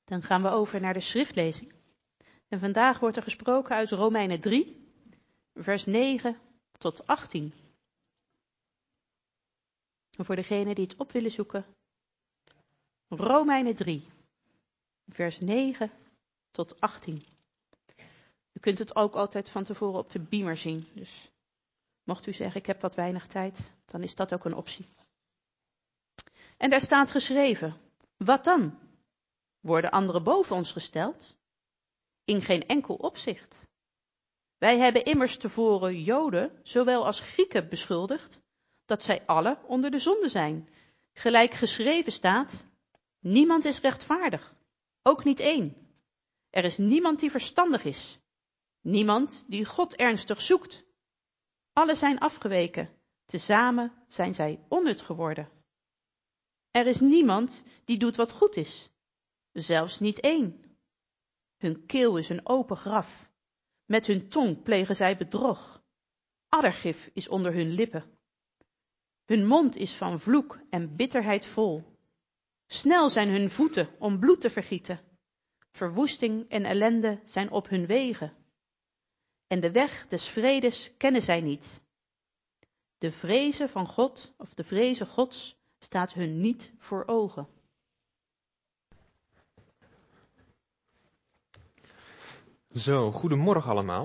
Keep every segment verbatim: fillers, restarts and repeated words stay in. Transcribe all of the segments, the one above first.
Dan gaan we over naar de schriftlezing. En vandaag wordt er gesproken uit Romeinen drie, vers negen tot achttien. En voor degenen die het op willen zoeken, Romeinen drie, vers negen tot achttien. U kunt het ook altijd van tevoren op de beamer zien. Dus mocht u zeggen, ik heb wat weinig tijd, dan is dat ook een optie. En daar staat geschreven, wat dan? Worden anderen boven ons gesteld? In geen enkel opzicht. Wij hebben immers tevoren Joden, zowel als Grieken, beschuldigd, dat zij alle onder de zonde zijn. Gelijk geschreven staat, niemand is rechtvaardig, ook niet één. Er is niemand die verstandig is. Niemand die God ernstig zoekt. Alle zijn afgeweken, tezamen zijn zij onnut geworden. Er is niemand die doet wat goed is, zelfs niet één. Hun keel is een open graf, met hun tong plegen zij bedrog. Addergif is onder hun lippen. Hun mond is van vloek en bitterheid vol. Snel zijn hun voeten om bloed te vergieten. Verwoesting en ellende zijn op hun wegen. En de weg des vredes kennen zij niet. De vrezen van God, of de vrezen Gods, staat hun niet voor ogen. Zo, goedemorgen allemaal.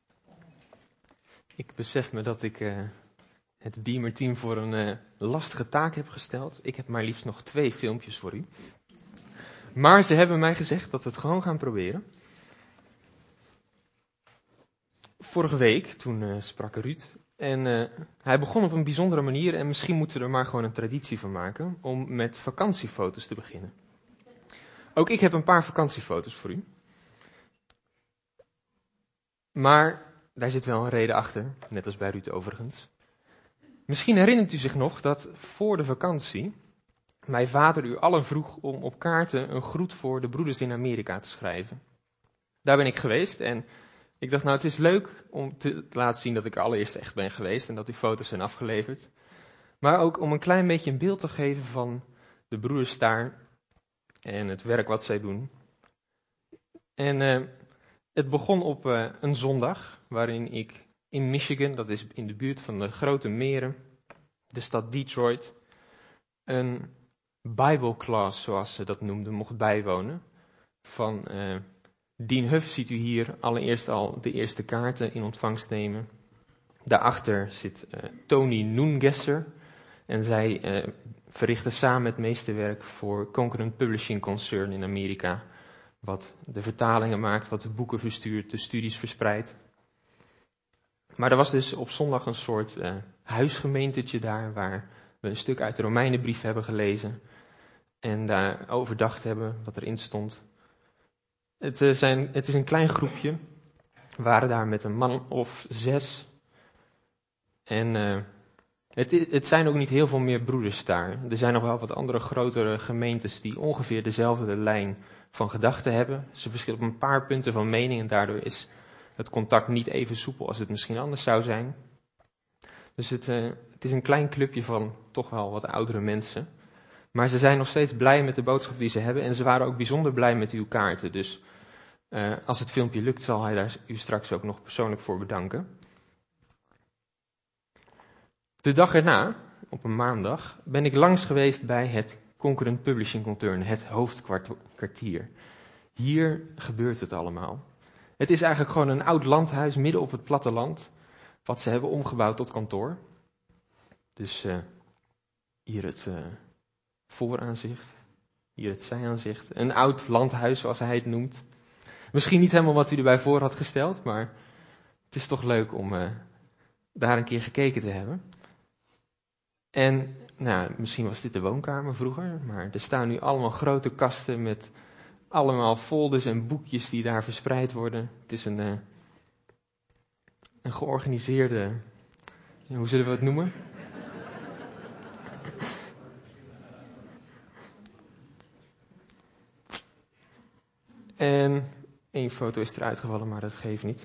Ik besef me dat ik uh, het Beamer-team voor een uh, lastige taak heb gesteld. Ik heb maar liefst nog twee filmpjes voor u. Maar ze hebben mij gezegd dat we het gewoon gaan proberen. Vorige week, toen uh, sprak Ruud. En uh, hij begon op een bijzondere manier en misschien moeten we er maar gewoon een traditie van maken om met vakantiefoto's te beginnen. Ook ik heb een paar vakantiefoto's voor u. Maar daar zit wel een reden achter, net als bij Ruud overigens. Misschien herinnert u zich nog dat voor de vakantie mijn vader u allen vroeg om op kaarten een groet voor de broeders in Amerika te schrijven. Daar ben ik geweest en ik dacht nou het is leuk om te laten zien dat ik er allereerst echt ben geweest en dat die foto's zijn afgeleverd. Maar ook om een klein beetje een beeld te geven van de broeders daar en het werk wat zij doen. En uh, het begon op uh, een zondag waarin ik in Michigan, dat is in de buurt van de grote meren, de stad Detroit, een Bible class, zoals ze dat noemden, mocht bijwonen. Van uh, Dean Huff ziet u hier allereerst al de eerste kaarten in ontvangst nemen. Daarachter zit uh, Tony Noongesser en zij uh, verrichten samen het meeste werk voor Concurrent Publishing Concern in Amerika. Wat de vertalingen maakt, wat de boeken verstuurt, de studies verspreidt. Maar er was dus op zondag een soort uh, huisgemeentetje daar, waar we een stuk uit de Romeinenbrief hebben gelezen. En daar overdacht hebben wat erin stond. Het, uh, zijn, het is een klein groepje. We waren daar met een man of zes. En uh, het, het zijn ook niet heel veel meer broeders daar. Er zijn nog wel wat andere grotere gemeentes die ongeveer dezelfde lijn van gedachten hebben. Ze verschillen op een paar punten van mening en daardoor is het contact niet even soepel als het misschien anders zou zijn. Dus het, uh, het is een klein clubje van toch wel wat oudere mensen. Maar ze zijn nog steeds blij met de boodschap die ze hebben en ze waren ook bijzonder blij met uw kaarten. Dus uh, als het filmpje lukt zal hij daar u straks ook nog persoonlijk voor bedanken. De dag erna, op een maandag, ben ik langs geweest bij het Concurrent Publishing Concern, het hoofdkwartier. Hier gebeurt het allemaal. Het is eigenlijk gewoon een oud landhuis midden op het platteland, wat ze hebben omgebouwd tot kantoor. Dus uh, hier het uh, vooraanzicht, hier het zijaanzicht. Een oud landhuis, zoals hij het noemt. Misschien niet helemaal wat u erbij voor had gesteld, maar het is toch leuk om uh, daar een keer gekeken te hebben. En nou, misschien was dit de woonkamer vroeger, maar er staan nu allemaal grote kasten met allemaal folders en boekjes die daar verspreid worden. Het is een, uh, een georganiseerde, hoe zullen we het noemen? En één foto is eruit gevallen, maar dat geeft niet.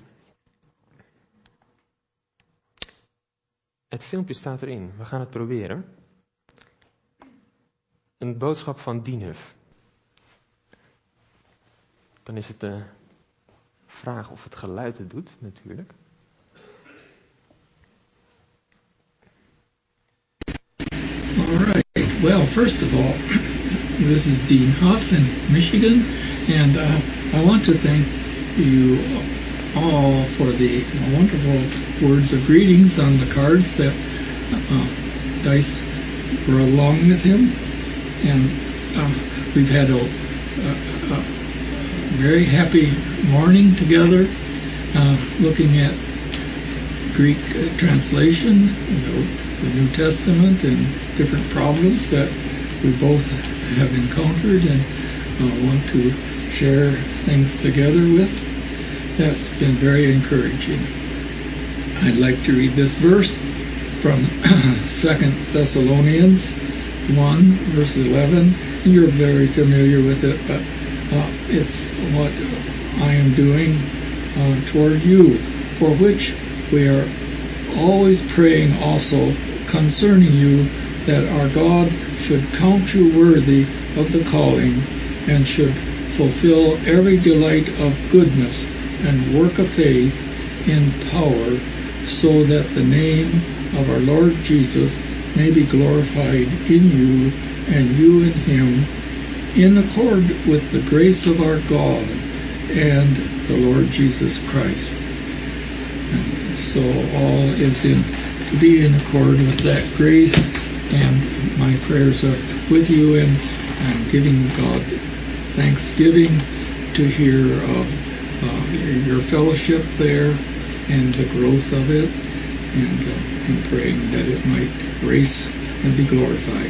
Het filmpje staat erin, we gaan het proberen. Een boodschap van Dean Huff. Dan is het de vraag of het geluid het doet, natuurlijk. All right. Well, first of all, this is Dean Huff in Michigan, and uh, I want to thank you all for the wonderful words of greetings on the cards that uh, Dice brought along with him. And uh, we've had a, a, a very happy morning together, uh, looking at Greek uh, translation, you know, the New Testament, and different problems that we both have encountered and uh, want to share things together with. That's been very encouraging. I'd like to read this verse from Second Thessalonians one, verse eleven. You're very familiar with it, but uh, it's what I am doing uh, toward you, for which we are always praying also concerning you, that our God should count you worthy of the calling, and should fulfill every delight of goodness and work of faith in power, so that the name of our Lord Jesus may be glorified in you and you in him, in accord with the grace of our God and the Lord Jesus Christ. And so all is in to be in accord with that grace, and my prayers are with you, and I'm giving God thanksgiving to hear of uh, your fellowship there and the growth of it, and uh, I'm praying that it might grace and be glorified.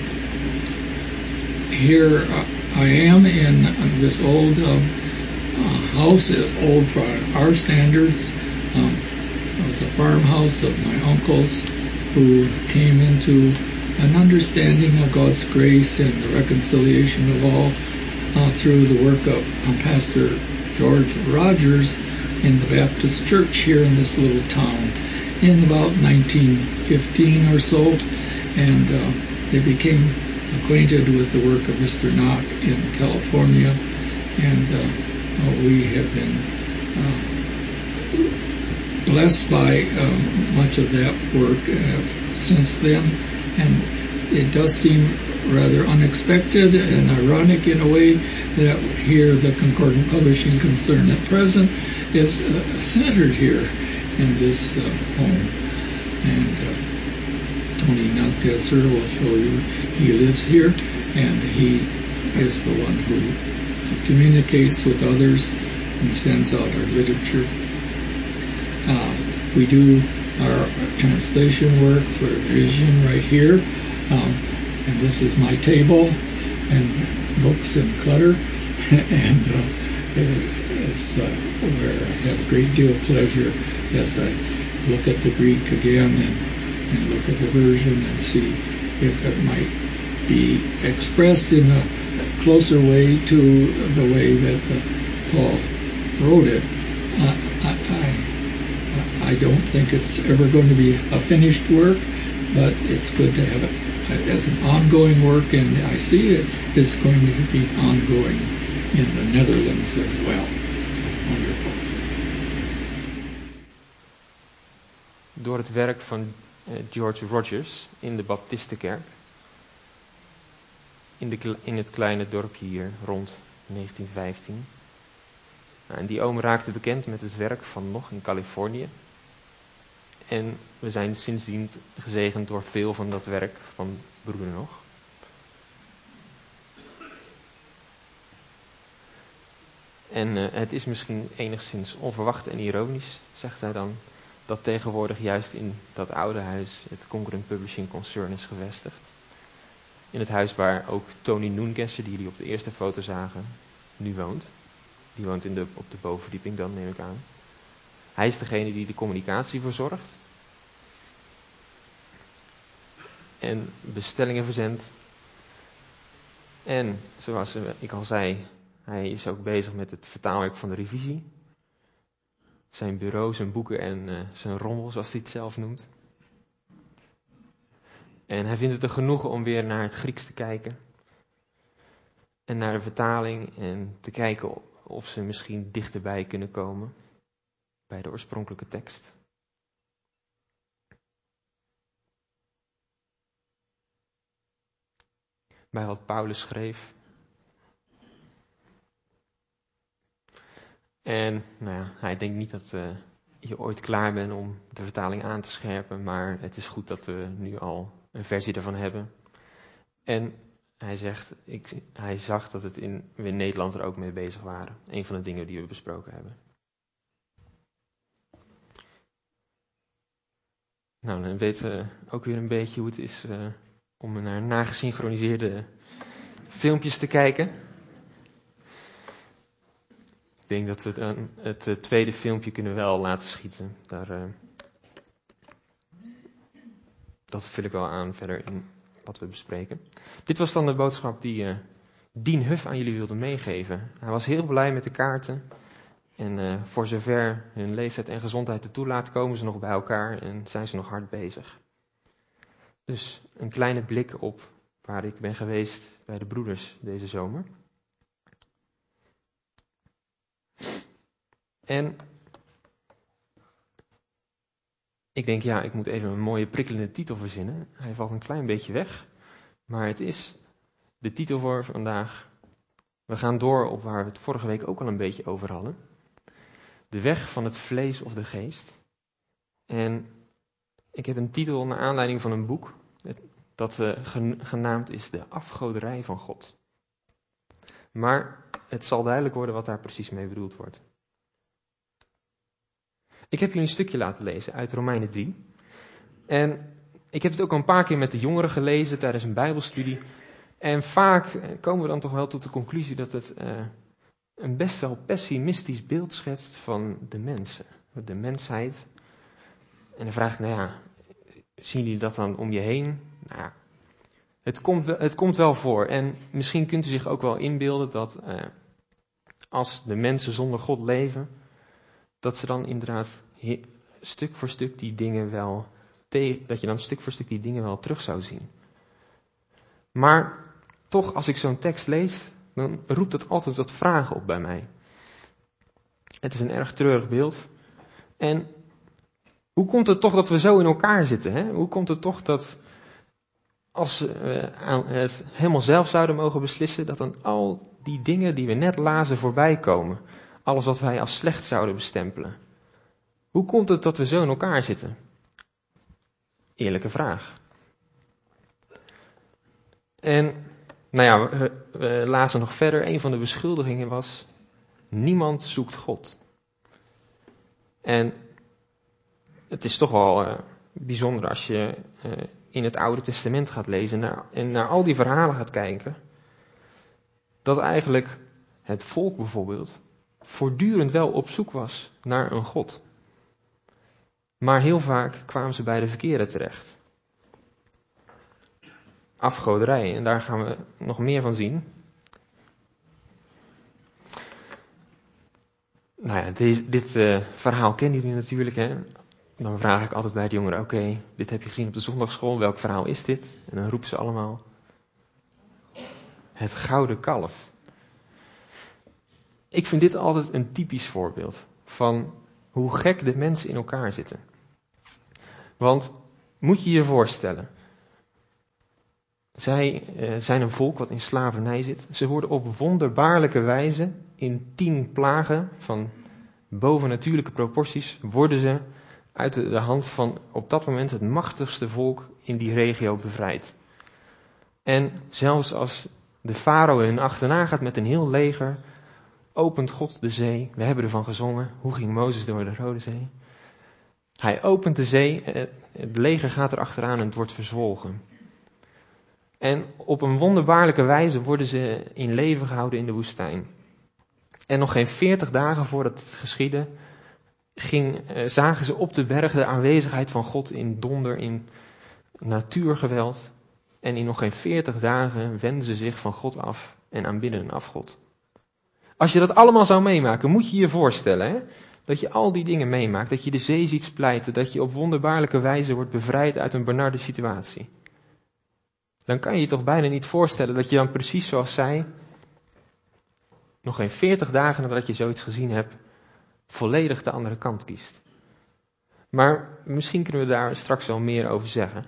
Here uh, I am in uh, this old uh, uh, house, is old for our standards. Um, it was a farmhouse of my uncles, who came into an understanding of God's grace and the reconciliation of all uh, through the work of uh, Pastor George Rogers in the Baptist Church here in this little town in about nineteen fifteen or so, and uh, they became acquainted with the work of Mister Knock in California, and uh, we have been uh, blessed by um, much of that work uh, since then, and it does seem rather unexpected and ironic in a way that here the Concordant Publishing Concern at present is uh, centered here in this uh, home. And uh, Tony Nalkesser will show you, he lives here, and he is the one who communicates with others and sends out our literature. Uh, we do our translation work for Vision right here, um, and this is my table and books and clutter, and uh, it's uh, where I have a great deal of pleasure as I look at the Greek again and, and look at the version and see if it might be expressed in a closer way to the way that uh, Paul wrote it. Uh, I, I I don't think it's ever going to be a finished work, but it's good to have it as an ongoing work, and I see it is going to be ongoing in the Netherlands as well. Wonderful. Door het werk van uh, George Rogers in de Baptistenkerk, in, de, in het kleine dorpje hier rond negentien vijftien. Nou, en die oom raakte bekend met het werk van Nog in Californië. En we zijn sindsdien gezegend door veel van dat werk van broeder Nog. En uh, het is misschien enigszins onverwacht en ironisch, zegt hij dan, dat tegenwoordig juist in dat oude huis het Concordant Publishing Concern is gevestigd. In het huis waar ook Tony Noengesser, die jullie op de eerste foto zagen, nu woont. Die woont in de, op de bovenverdieping dan, neem ik aan. Hij is degene die de communicatie verzorgt. En bestellingen verzendt. En, zoals ik al zei, hij is ook bezig met het vertaalwerk van de revisie. Zijn bureau, zijn boeken en uh, zijn rommel, zoals hij het zelf noemt. En hij vindt het een genoegen om weer naar het Grieks te kijken. En naar de vertaling en te kijken of ze misschien dichterbij kunnen komen bij de oorspronkelijke tekst. Bij wat Paulus schreef. En nou ja, hij denkt niet dat uh, je ooit klaar bent om de vertaling aan te scherpen, maar het is goed dat we nu al een versie ervan hebben. En hij zegt, ik, hij zag dat het in, we in Nederland er ook mee bezig waren. Een van de dingen die we besproken hebben. Nou, dan weten we ook weer een beetje hoe het is uh, om naar nagesynchroniseerde filmpjes te kijken. Ik denk dat we dan het uh, tweede filmpje kunnen wel laten schieten. Daar, uh, dat vul ik wel aan verder in wat we bespreken. Dit was dan de boodschap die uh, Dien Huff aan jullie wilde meegeven. Hij was heel blij met de kaarten. En uh, voor zover hun leeftijd en gezondheid het toelaat, komen ze nog bij elkaar en zijn ze nog hard bezig. Dus een kleine blik op waar ik ben geweest bij de broeders deze zomer. En ik denk, ja, ik moet even een mooie prikkelende titel verzinnen. Hij valt een klein beetje weg, maar het is de titel voor vandaag. We gaan door op waar we het vorige week ook al een beetje over hadden. De weg van het vlees of de geest. En ik heb een titel naar aanleiding van een boek dat uh, genaamd is De afgoderij van God. Maar het zal duidelijk worden wat daar precies mee bedoeld wordt. Ik heb jullie een stukje laten lezen uit Romeinen drie. En ik heb het ook al een paar keer met de jongeren gelezen tijdens een bijbelstudie. En vaak komen we dan toch wel tot de conclusie dat het uh, een best wel pessimistisch beeld schetst van de mensen. De mensheid. En dan vraag ik, nou ja, zien jullie dat dan om je heen? Nou ja, het komt, het komt wel voor. En misschien kunt u zich ook wel inbeelden dat uh, als de mensen zonder God leven, dat ze dan inderdaad he, stuk voor stuk die dingen wel, te, dat je dan stuk voor stuk die dingen wel terug zou zien. Maar toch, als ik zo'n tekst lees, dan roept het altijd wat vragen op bij mij. Het is een erg treurig beeld. En hoe komt het toch dat we zo in elkaar zitten? Hè? Hoe komt het toch dat als we aan het helemaal zelf zouden mogen beslissen, dat dan al die dingen die we net lazen voorbij komen? Alles wat wij als slecht zouden bestempelen. Hoe komt het dat we zo in elkaar zitten? Eerlijke vraag. En, nou ja, we, we lazen nog verder. Een van de beschuldigingen was, niemand zoekt God. En het is toch wel uh, bijzonder als je uh, in het Oude Testament gaat lezen naar, en naar al die verhalen gaat kijken. Dat eigenlijk het volk bijvoorbeeld voortdurend wel op zoek was naar een God. Maar heel vaak kwamen ze bij de verkeerde terecht. Afgoderij, en daar gaan we nog meer van zien. Nou ja, deze, dit uh, verhaal kennen jullie natuurlijk, hè. Dan vraag ik altijd bij de jongeren, oké, okay, dit heb je gezien op de zondagschool, welk verhaal is dit? En dan roepen ze allemaal, het gouden kalf. Ik vind dit altijd een typisch voorbeeld van hoe gek de mensen in elkaar zitten. Want, moet je je voorstellen, zij uh, zijn een volk wat in slavernij zit. Ze worden op wonderbaarlijke wijze in tien plagen van bovennatuurlijke proporties, worden ze uit de, de hand van op dat moment het machtigste volk in die regio bevrijd. En zelfs als de farao hun achterna gaat met een heel leger, opent God de zee. We hebben ervan gezongen. Hoe ging Mozes door de Rode Zee? Hij opent de zee, het leger gaat er achteraan en het wordt verzwolgen. En op een wonderbaarlijke wijze worden ze in leven gehouden in de woestijn. En nog geen veertig dagen voordat het geschiedde, ging, eh, zagen ze op de berg de aanwezigheid van God in donder, in natuurgeweld. En in nog geen veertig dagen wenden ze zich van God af en aanbidden een afgod. Als je dat allemaal zou meemaken, moet je je voorstellen, hè? Dat je al die dingen meemaakt, dat je de zee ziet splijten, dat je op wonderbaarlijke wijze wordt bevrijd uit een benarde situatie. Dan kan je je toch bijna niet voorstellen dat je dan precies zoals zij nog geen veertig dagen nadat je zoiets gezien hebt, volledig de andere kant kiest. Maar misschien kunnen we daar straks wel meer over zeggen.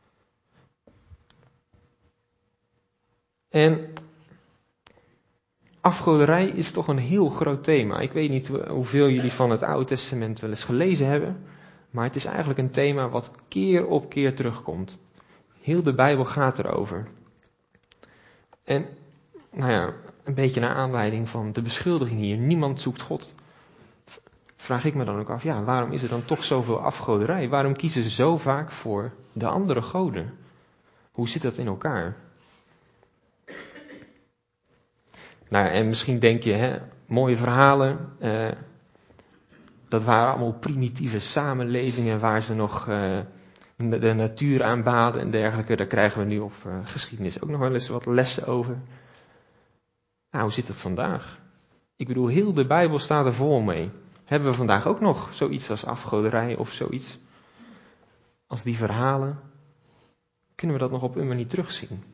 En afgoderij is toch een heel groot thema. Ik weet niet hoeveel jullie van het Oude Testament wel eens gelezen hebben, maar het is eigenlijk een thema wat keer op keer terugkomt. Heel de Bijbel gaat erover. En, nou ja, een beetje naar aanleiding van de beschuldiging hier, niemand zoekt God, vraag ik me dan ook af, ja, waarom is er dan toch zoveel afgoderij? Waarom kiezen ze zo vaak voor de andere goden? Hoe zit dat in elkaar? Nou, en misschien denk je, hè, mooie verhalen, eh, dat waren allemaal primitieve samenlevingen waar ze nog eh, de natuur aanbaden en dergelijke. Daar krijgen we nu op uh, geschiedenis ook nog wel eens wat lessen over. Nou, hoe zit het vandaag? Ik bedoel, heel de Bijbel staat er vol mee. Hebben we vandaag ook nog zoiets als afgoderij of zoiets? Als die verhalen, kunnen we dat nog op een manier terugzien?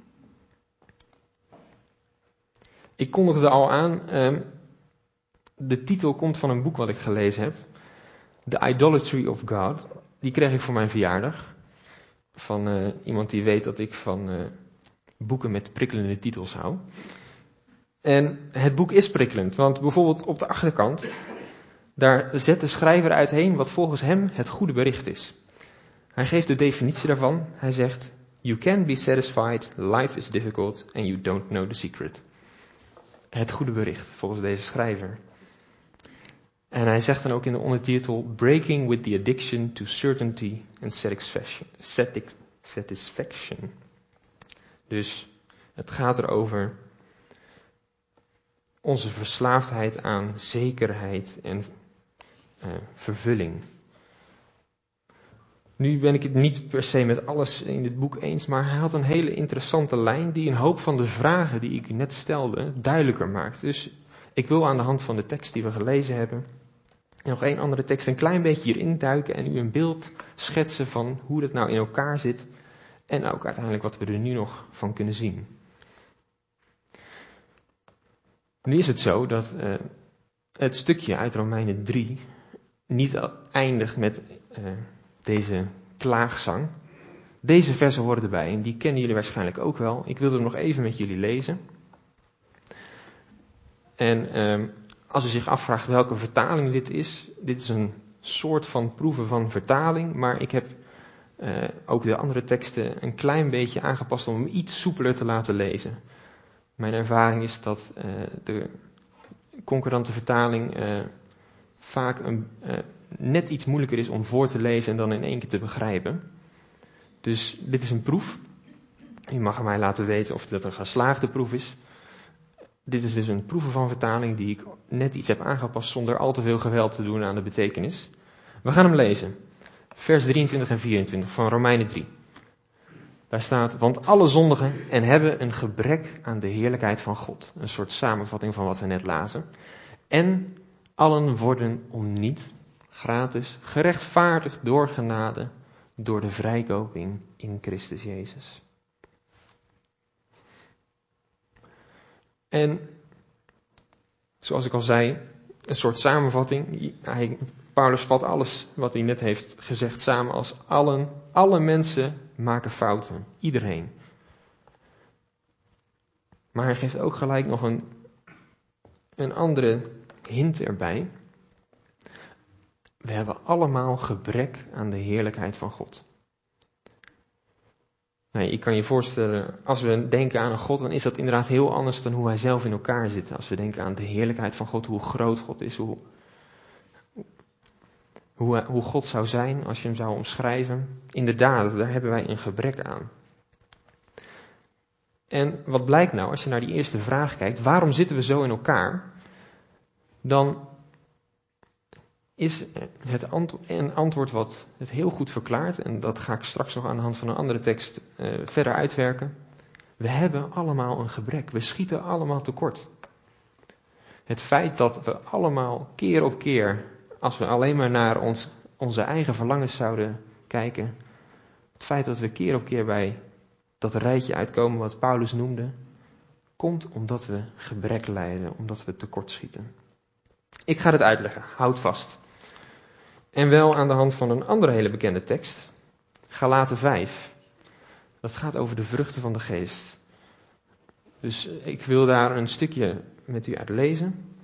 Ik kondigde al aan, eh, de titel komt van een boek wat ik gelezen heb. The Idolatry of God. Die kreeg ik voor mijn verjaardag. Van uh, iemand die weet dat ik van uh, boeken met prikkelende titels hou. En het boek is prikkelend, want bijvoorbeeld op de achterkant, daar zet de schrijver uitheen wat volgens hem het goede bericht is. Hij geeft de definitie daarvan. Hij zegt, you can be satisfied, life is difficult and you don't know the secret. Het goede bericht, volgens deze schrijver. En hij zegt dan ook in de ondertitel, breaking with the addiction to certainty and satisfaction. Dus het gaat erover onze verslaafdheid aan zekerheid en uh, vervulling. Nu ben ik het niet per se met alles in dit boek eens, maar hij had een hele interessante lijn die een hoop van de vragen die ik net stelde duidelijker maakt. Dus ik wil aan de hand van de tekst die we gelezen hebben, en nog één andere tekst, een klein beetje hierin duiken en u een beeld schetsen van hoe dat nou in elkaar zit en ook uiteindelijk wat we er nu nog van kunnen zien. Nu is het zo dat uh, het stukje uit Romeinen drie niet eindigt met uh, deze klaagzang. Deze versen horen erbij en die kennen jullie waarschijnlijk ook wel. Ik wil hem nog even met jullie lezen. En uh, als u zich afvraagt welke vertaling dit is, dit is een soort van proeven van vertaling, maar ik heb uh, ook de andere teksten een klein beetje aangepast om hem iets soepeler te laten lezen. Mijn ervaring is dat uh, de concurrente vertaling uh, vaak een, uh, net iets moeilijker is om voor te lezen en dan in één keer te begrijpen. Dus dit is een proef. U mag mij laten weten of dat een geslaagde proef is. Dit is dus een proeven van vertaling die ik net iets heb aangepast zonder al te veel geweld te doen aan de betekenis. We gaan hem lezen. Vers drieëntwintig en vierentwintig van Romeinen drie. Daar staat, want alle zondigen en hebben een gebrek aan de heerlijkheid van God. Een soort samenvatting van wat we net lazen. En allen worden om niet, gratis, gerechtvaardigd door genade, door de vrijkoping in Christus Jezus. En, zoals ik al zei, een soort samenvatting. Hij, Paulus vat alles wat hij net heeft gezegd samen als allen, alle mensen maken fouten. Iedereen. Maar hij geeft ook gelijk nog een, een andere hint erbij. We hebben allemaal gebrek aan de heerlijkheid van God. Nee, ik kan je voorstellen, als we denken aan een God, dan is dat inderdaad heel anders dan hoe hij zelf in elkaar zit. Als we denken aan de heerlijkheid van God, hoe groot God is, hoe, hoe, hoe God zou zijn als je hem zou omschrijven. Inderdaad, daar hebben wij een gebrek aan. En wat blijkt nou, als je naar die eerste vraag kijkt, waarom zitten we zo in elkaar? Dan is het antwo- een antwoord wat het heel goed verklaart, en dat ga ik straks nog aan de hand van een andere tekst uh, verder uitwerken. We hebben allemaal een gebrek, we schieten allemaal tekort. Het feit dat we allemaal keer op keer, als we alleen maar naar ons, onze eigen verlangens zouden kijken, het feit dat we keer op keer bij dat rijtje uitkomen wat Paulus noemde, komt omdat we gebrek lijden, omdat we tekortschieten. Ik ga het uitleggen, houd vast. En wel aan de hand van een andere hele bekende tekst, Galaten vijf. Dat gaat over de vruchten van de geest. Dus ik wil daar een stukje met u uit lezen.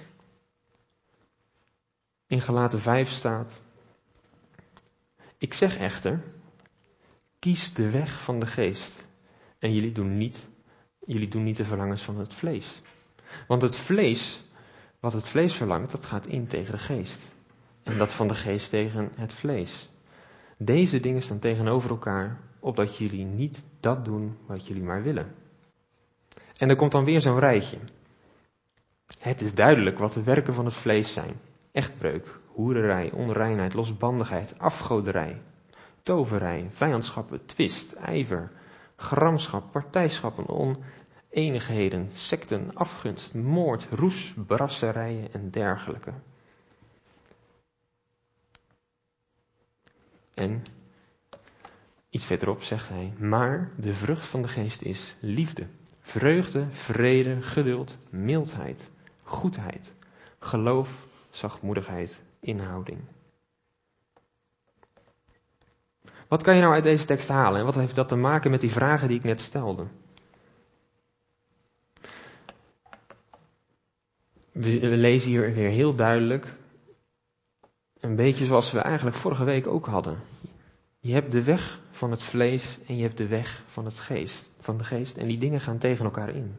In Galaten vijf staat: Ik zeg echter, kies de weg van de geest en jullie doen niet, jullie doen niet de verlangens van het vlees. Want het vlees, wat het vlees verlangt, dat gaat in tegen de geest. En dat van de geest tegen het vlees. Deze dingen staan tegenover elkaar, opdat jullie niet dat doen wat jullie maar willen. En er komt dan weer zo'n rijtje. Het is duidelijk wat de werken van het vlees zijn. Echtbreuk, hoererij, onreinheid, losbandigheid, afgoderij, toverij, vijandschappen, twist, ijver, gramschap, partijschappen, oneenigheden, sekten, afgunst, moord, roes, brasserijen en dergelijke. En iets verderop zegt hij, maar de vrucht van de geest is liefde, vreugde, vrede, geduld, mildheid, goedheid, geloof, zachtmoedigheid, inhouding. Wat kan je nou uit deze tekst halen en wat heeft dat te maken met die vragen die ik net stelde? We, we lezen hier weer heel duidelijk, een beetje zoals we eigenlijk vorige week ook hadden. Je hebt de weg van het vlees en je hebt de weg van, het geest, van de geest en die dingen gaan tegen elkaar in.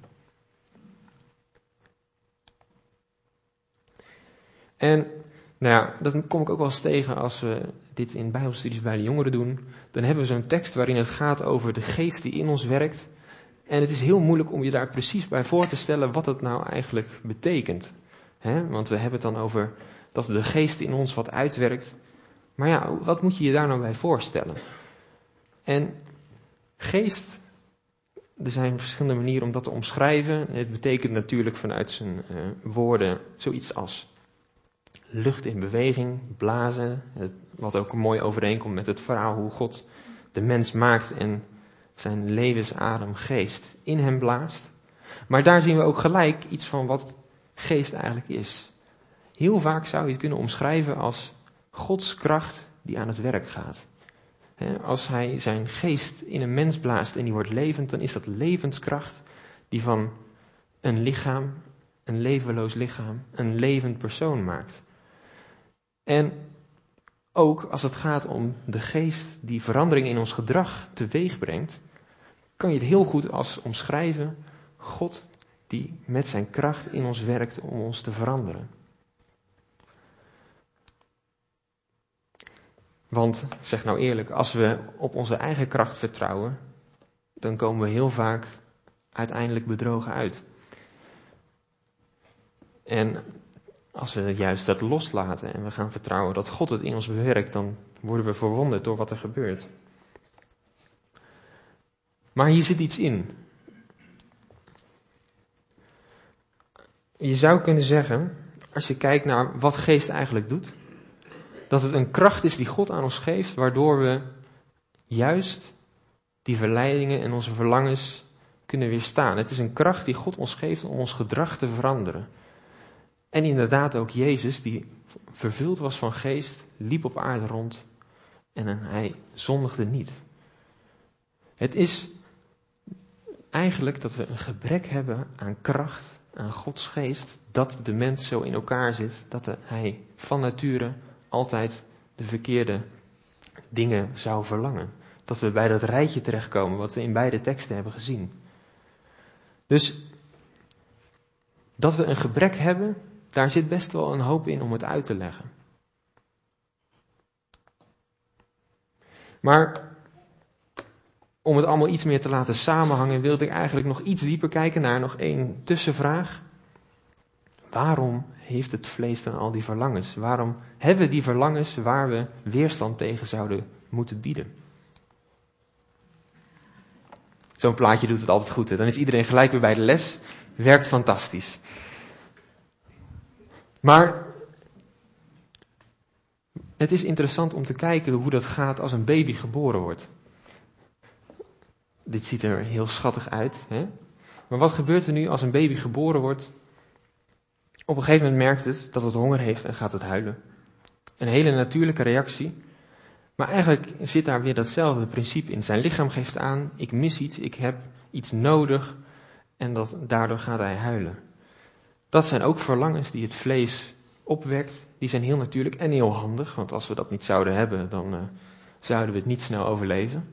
En nou ja, dat kom ik ook wel eens tegen als we dit in bijbelstudies bij de jongeren doen. Dan hebben we zo'n tekst waarin het gaat over de geest die in ons werkt. En het is heel moeilijk om je daar precies bij voor te stellen wat het nou eigenlijk betekent. He, want we hebben het dan over dat de geest in ons wat uitwerkt. Maar ja, wat moet je je daar nou bij voorstellen? En geest, er zijn verschillende manieren om dat te omschrijven. Het betekent natuurlijk vanuit zijn uh, woorden zoiets als lucht in beweging, blazen, het, wat ook mooi overeenkomt met het verhaal hoe God de mens maakt en zijn levensadem geest in hem blaast. Maar daar zien we ook gelijk iets van wat geest eigenlijk is. Heel vaak zou je het kunnen omschrijven als Gods kracht die aan het werk gaat. Als hij zijn geest in een mens blaast en die wordt levend, dan is dat levenskracht die van een lichaam, een levenloos lichaam, een levend persoon maakt. En ook als het gaat om de geest die verandering in ons gedrag teweeg brengt, kan je het heel goed als omschrijven, God die met zijn kracht in ons werkt om ons te veranderen. Want, zeg nou eerlijk, als we op onze eigen kracht vertrouwen, dan komen we heel vaak uiteindelijk bedrogen uit. En als we juist dat loslaten en we gaan vertrouwen dat God het in ons bewerkt, dan worden we verwonderd door wat er gebeurt. Maar hier zit iets in. Je zou kunnen zeggen, als je kijkt naar wat geest eigenlijk doet, dat het een kracht is die God aan ons geeft, waardoor we juist die verleidingen en onze verlangens kunnen weerstaan. Het is een kracht die God ons geeft om ons gedrag te veranderen. En inderdaad ook Jezus, die vervuld was van geest, liep op aarde rond en hij zondigde niet. Het is eigenlijk dat we een gebrek hebben aan kracht, aan Gods geest, dat de mens zo in elkaar zit, dat hij van nature altijd de verkeerde dingen zou verlangen. Dat we bij dat rijtje terechtkomen wat we in beide teksten hebben gezien. Dus dat we een gebrek hebben, daar zit best wel een hoop in om het uit te leggen. Maar om het allemaal iets meer te laten samenhangen, wilde ik eigenlijk nog iets dieper kijken naar nog één tussenvraag. Waarom heeft het vlees dan al die verlangens? Waarom hebben we die verlangens waar we weerstand tegen zouden moeten bieden? Zo'n plaatje doet het altijd goed, hè? Dan is iedereen gelijk weer bij de les. Werkt fantastisch. Maar het is interessant om te kijken hoe dat gaat als een baby geboren wordt. Dit ziet er heel schattig uit, hè? Maar wat gebeurt er nu als een baby geboren wordt? Op een gegeven moment merkt het dat het honger heeft en gaat het huilen. Een hele natuurlijke reactie. Maar eigenlijk zit daar weer datzelfde principe in. Zijn lichaam geeft aan, ik mis iets, ik heb iets nodig. En dat, daardoor gaat hij huilen. Dat zijn ook verlangens die het vlees opwekt. Die zijn heel natuurlijk en heel handig. Want als we dat niet zouden hebben, dan uh, zouden we het niet snel overleven.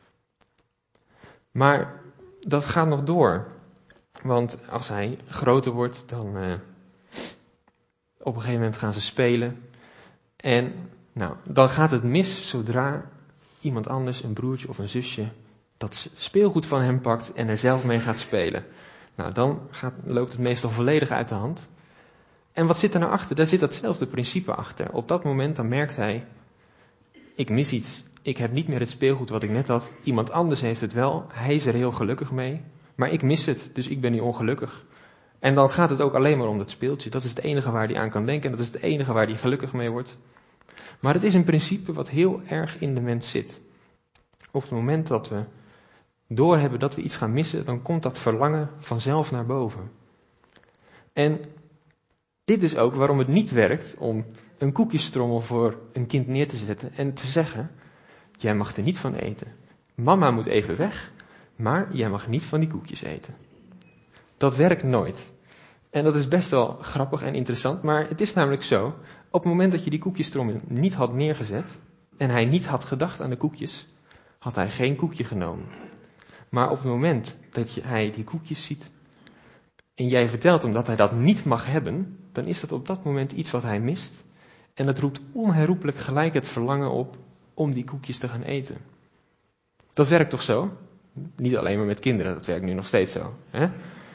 Maar dat gaat nog door. Want als hij groter wordt, dan uh, op een gegeven moment gaan ze spelen. En nou, dan gaat het mis zodra iemand anders, een broertje of een zusje, dat speelgoed van hem pakt en er zelf mee gaat spelen. Nou, dan gaat, loopt het meestal volledig uit de hand. En wat zit er nou achter? Daar zit datzelfde principe achter. Op dat moment dan merkt hij, ik mis iets. Ik heb niet meer het speelgoed wat ik net had. Iemand anders heeft het wel. Hij is er heel gelukkig mee. Maar ik mis het, dus ik ben nu ongelukkig. En dan gaat het ook alleen maar om dat speeltje. Dat is het enige waar hij aan kan denken. En dat is het enige waar hij gelukkig mee wordt. Maar het is een principe wat heel erg in de mens zit. Op het moment dat we doorhebben dat we iets gaan missen, dan komt dat verlangen vanzelf naar boven. En dit is ook waarom het niet werkt om een koekjestrommel voor een kind neer te zetten en te zeggen, jij mag er niet van eten. Mama moet even weg, maar jij mag niet van die koekjes eten. Dat werkt nooit. En dat is best wel grappig en interessant, maar het is namelijk zo, op het moment dat je die koekjestrommel niet had neergezet en hij niet had gedacht aan de koekjes, had hij geen koekje genomen. Maar op het moment dat je, hij die koekjes ziet en jij vertelt hem dat hij dat niet mag hebben, dan is dat op dat moment iets wat hij mist. En dat roept onherroepelijk gelijk het verlangen op om die koekjes te gaan eten. Dat werkt toch zo? Niet alleen maar met kinderen, dat werkt nu nog steeds zo. Hè?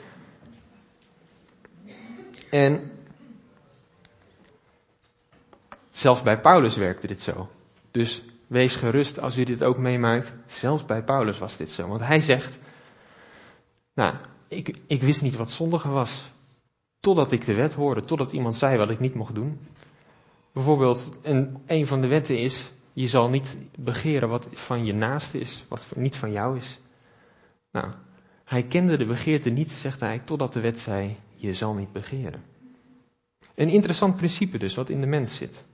En zelfs bij Paulus werkte dit zo. Dus wees gerust als u dit ook meemaakt. Zelfs bij Paulus was dit zo. Want hij zegt, nou, ik, ik wist niet wat zondige was. Totdat ik de wet hoorde, totdat iemand zei wat ik niet mocht doen. Bijvoorbeeld, een, een van de wetten is, je zal niet begeren wat van je naaste is, wat niet van jou is. Nou, hij kende de begeerte niet, zegt hij, totdat de wet zei, je zal niet begeren. Een interessant principe dus, wat in de mens zit.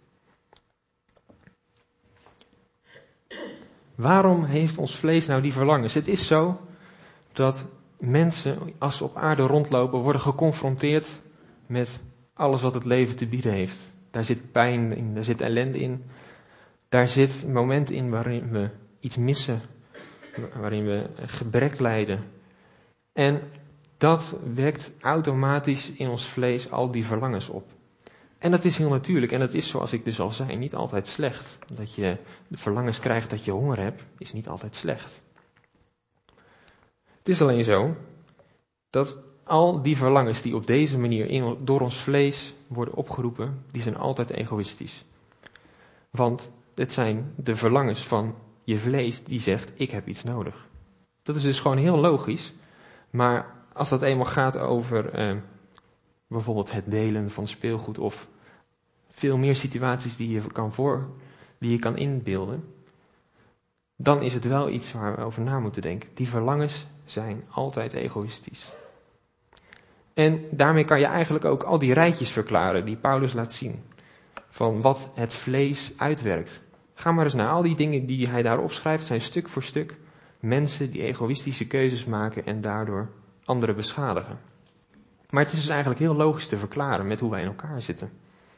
Waarom heeft ons vlees nou die verlangens? Het is zo dat mensen, als ze op aarde rondlopen, worden geconfronteerd met alles wat het leven te bieden heeft. Daar zit pijn in, daar zit ellende in. Daar zit momenten in waarin we iets missen, waarin we gebrek lijden. En dat wekt automatisch in ons vlees al die verlangens op. En dat is heel natuurlijk. En dat is, zoals ik dus al zei, niet altijd slecht. Dat je de verlangens krijgt dat je honger hebt, is niet altijd slecht. Het is alleen zo dat al die verlangens die op deze manier in, door ons vlees worden opgeroepen, die zijn altijd egoïstisch. Want het zijn de verlangens van je vlees die zegt, ik heb iets nodig. Dat is dus gewoon heel logisch. Maar als dat eenmaal gaat over eh, bijvoorbeeld het delen van speelgoed of veel meer situaties die je kan, voor, die je kan inbeelden, dan is het wel iets waar we over na moeten denken. Die verlangens zijn altijd egoïstisch. En daarmee kan je eigenlijk ook al die rijtjes verklaren die Paulus laat zien. Van wat het vlees uitwerkt. Ga maar eens naar al die dingen die hij daar opschrijft, zijn stuk voor stuk mensen die egoïstische keuzes maken en daardoor anderen beschadigen. Maar het is dus eigenlijk heel logisch te verklaren met hoe wij in elkaar zitten.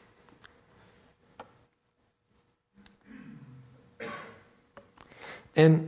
En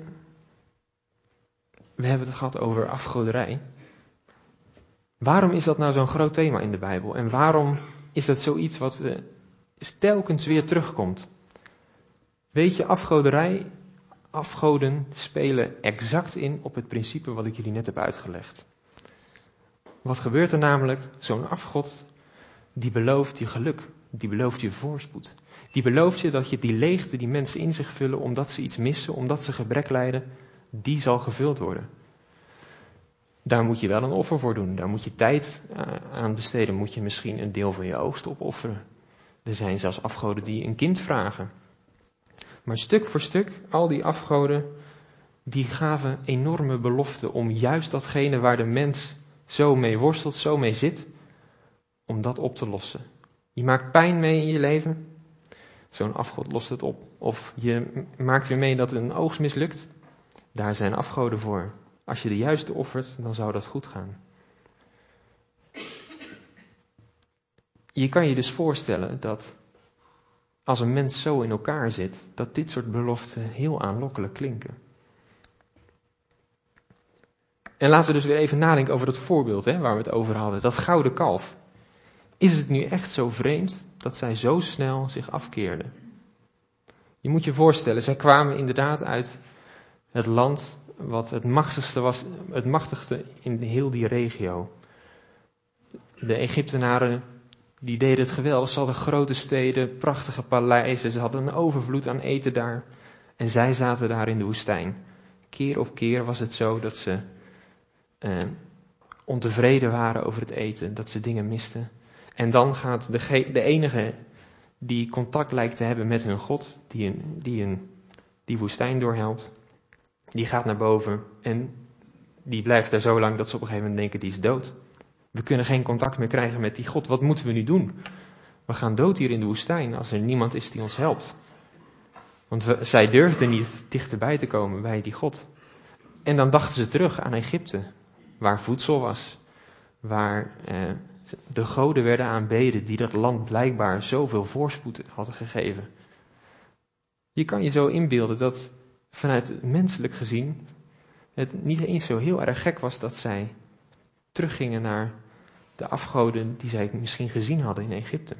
we hebben het gehad over afgoderij. Waarom is dat nou zo'n groot thema in de Bijbel? En waarom is dat zoiets wat we telkens weer terugkomt? Weet je, afgoderij, afgoden spelen exact in op het principe wat ik jullie net heb uitgelegd. Wat gebeurt er namelijk? Zo'n afgod, die belooft je geluk, die belooft je voorspoed. Die belooft je dat je die leegte die mensen in zich vullen, omdat ze iets missen, omdat ze gebrek lijden, die zal gevuld worden. Daar moet je wel een offer voor doen, daar moet je tijd aan besteden, moet je misschien een deel van je oogst opofferen. Er zijn zelfs afgoden die een kind vragen. Maar stuk voor stuk, al die afgoden, die gaven enorme beloften om juist datgene waar de mens zo mee worstelt, zo mee zit, om dat op te lossen. Je maakt pijn mee in je leven, zo'n afgod lost het op. Of je maakt weer mee dat een oogst mislukt, daar zijn afgoden voor. Als je de juiste offert, dan zou dat goed gaan. Je kan je dus voorstellen dat als een mens zo in elkaar zit, dat dit soort beloften heel aanlokkelijk klinken. En laten we dus weer even nadenken over dat voorbeeld hè, waar we het over hadden, dat gouden kalf. Is het nu echt zo vreemd dat zij zo snel zich afkeerden? Je moet je voorstellen, zij kwamen inderdaad uit het land wat het machtigste was, het machtigste in heel die regio. De Egyptenaren, die deden het geweldig. Ze hadden grote steden, prachtige paleizen, ze hadden een overvloed aan eten daar. En zij zaten daar in de woestijn. Keer op keer was het zo dat ze eh, ontevreden waren over het eten, dat ze dingen misten. En dan gaat de, ge- de enige die contact lijkt te hebben met hun God, die, een, die een, die woestijn doorhelpt, die gaat naar boven en die blijft daar zo lang dat ze op een gegeven moment denken, die is dood. We kunnen geen contact meer krijgen met die God, wat moeten we nu doen? We gaan dood hier in de woestijn als er niemand is die ons helpt. Want we, zij durfden niet dichterbij te komen bij die God. En dan dachten ze terug aan Egypte, waar voedsel was, waar eh, de goden werden aanbeden die dat land blijkbaar zoveel voorspoed hadden gegeven. Je kan je zo inbeelden dat vanuit het menselijk gezien het niet eens zo heel erg gek was dat zij teruggingen naar de afgoden die zij misschien gezien hadden in Egypte.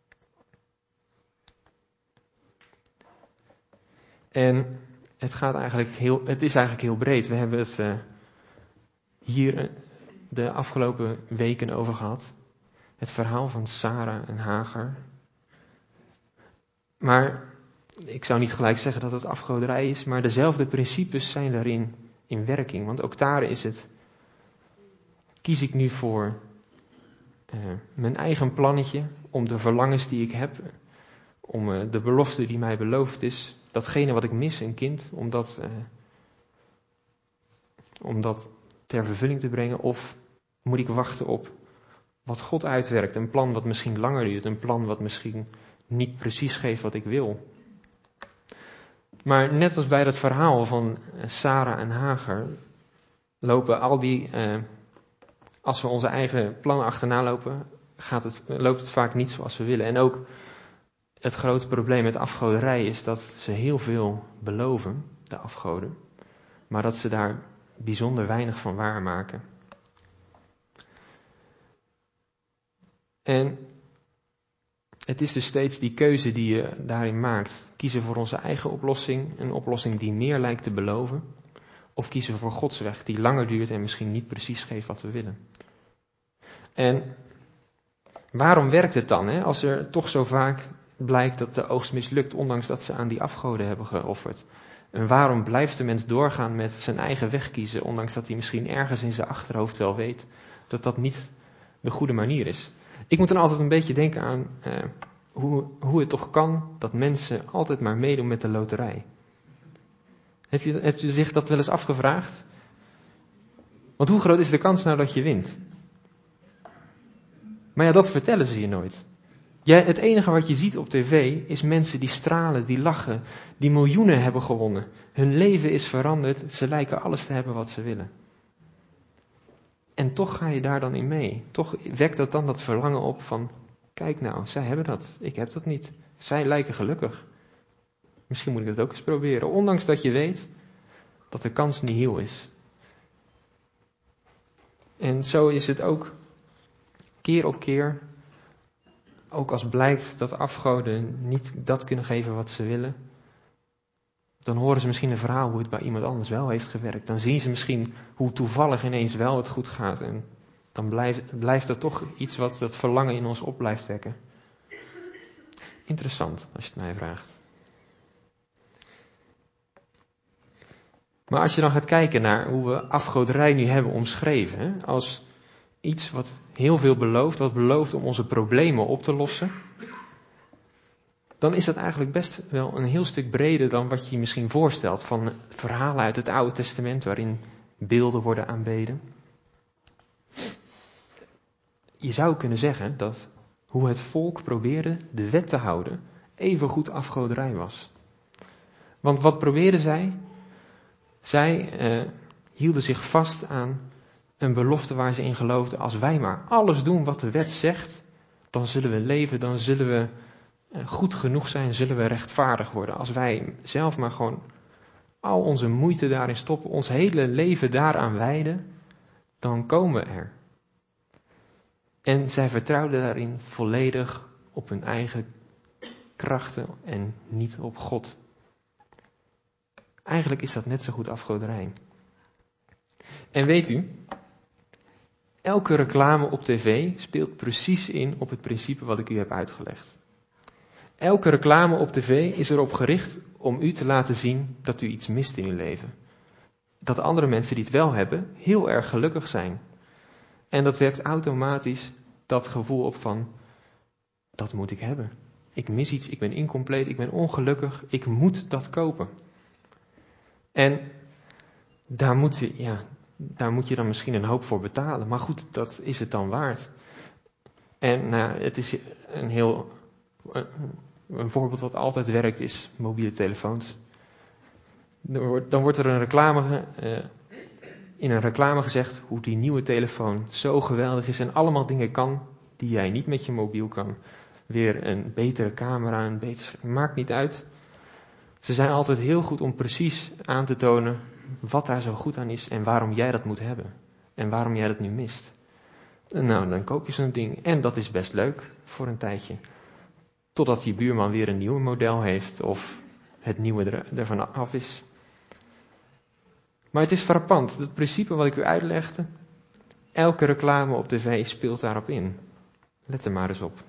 En het gaat eigenlijk heel, het is eigenlijk heel breed. We hebben het uh, hier de afgelopen weken over gehad. Het verhaal van Sarah en Hagar. Maar ik zou niet gelijk zeggen dat het afgoderij is, maar dezelfde principes zijn daarin in werking. Want ook daar is het, kies ik nu voor uh, mijn eigen plannetje, om de verlangens die ik heb, om uh, de belofte die mij beloofd is, datgene wat ik mis, een kind, om dat, uh, om dat ter vervulling te brengen, of moet ik wachten op wat God uitwerkt, een plan wat misschien langer duurt, een plan wat misschien niet precies geeft wat ik wil. Maar net als bij dat verhaal van Sarah en Hagar, lopen al die, uh, als we onze eigen plannen achterna lopen, gaat het, loopt het vaak niet zoals we willen. En ook het grote probleem met afgoderij is dat ze heel veel beloven, de afgoden, maar dat ze daar bijzonder weinig van waarmaken. En het is dus steeds die keuze die je daarin maakt. Kiezen voor onze eigen oplossing, een oplossing die meer lijkt te beloven, of kiezen voor Gods weg die langer duurt en misschien niet precies geeft wat we willen. En waarom werkt het dan, hè, als er toch zo vaak blijkt dat de oogst mislukt, ondanks dat ze aan die afgoden hebben geofferd? En waarom blijft de mens doorgaan met zijn eigen weg kiezen, ondanks dat hij misschien ergens in zijn achterhoofd wel weet dat dat niet de goede manier is? Ik moet dan altijd een beetje denken aan uh, hoe, hoe het toch kan dat mensen altijd maar meedoen met de loterij. Heb je, heb je zich dat wel eens afgevraagd? Want hoe groot is de kans nou dat je wint? Maar ja, dat vertellen ze je nooit. Jij, het enige wat je ziet op tv is mensen die stralen, die lachen, die miljoenen hebben gewonnen. Hun leven is veranderd, ze lijken alles te hebben wat ze willen. En toch ga je daar dan in mee. Toch wekt dat dan dat verlangen op van, kijk nou, zij hebben dat, ik heb dat niet. Zij lijken gelukkig. Misschien moet ik dat ook eens proberen, ondanks dat je weet dat de kans niet heel is. En zo is het ook keer op keer, ook als blijkt dat afgoden niet dat kunnen geven wat ze willen, dan horen ze misschien een verhaal hoe het bij iemand anders wel heeft gewerkt. Dan zien ze misschien hoe toevallig ineens wel het goed gaat. En dan blijft, blijft er toch iets wat dat verlangen in ons op blijft wekken. Interessant, als je het mij vraagt. Maar als je dan gaat kijken naar hoe we afgoderij nu hebben omschreven, hè, als iets wat heel veel belooft, wat belooft om onze problemen op te lossen, dan is dat eigenlijk best wel een heel stuk breder dan wat je je misschien voorstelt van verhalen uit het Oude Testament waarin beelden worden aanbeden. je zou kunnen zeggen dat hoe het volk probeerde de wet te houden even goed afgoderij was. Want wat probeerden zij? Zij uh, hielden zich vast aan een belofte waar ze in geloofden. Als wij maar alles doen wat de wet zegt, dan zullen we leven, dan zullen we uh, goed genoeg zijn, zullen we rechtvaardig worden. Als wij zelf maar gewoon al onze moeite daarin stoppen, ons hele leven daaraan wijden, dan komen we er. En zij vertrouwden daarin volledig op hun eigen krachten en niet op God. Eigenlijk is dat net zo goed afgoderij. En weet u, elke reclame op tv speelt precies in op het principe wat ik u heb uitgelegd. Elke reclame op tv is erop gericht om u te laten zien dat u iets mist in uw leven. Dat andere mensen die het wel hebben, heel erg gelukkig zijn. En dat werkt automatisch dat gevoel op van, dat moet ik hebben. Ik mis iets, ik ben incompleet, ik ben ongelukkig, ik moet dat kopen. En daar moet je, ja, daar moet je dan misschien een hoop voor betalen. Maar goed, dat is het dan waard. En nou, het is een heel, een voorbeeld wat altijd werkt is mobiele telefoons. Dan wordt er een reclame, uh, in een reclame gezegd hoe die nieuwe telefoon zo geweldig is en allemaal dingen kan die jij niet met je mobiel kan. Weer een betere camera, een beter scherm, maakt niet uit. Ze zijn altijd heel goed om precies aan te tonen wat daar zo goed aan is en waarom jij dat moet hebben. En waarom jij dat nu mist. Nou, dan koop je zo'n ding en dat is best leuk voor een tijdje. Totdat je buurman weer een nieuw model heeft of het nieuwe er, ervan af is. Maar het is frappant, het principe wat ik u uitlegde, elke reclame op tv speelt daarop in. Let er maar eens op.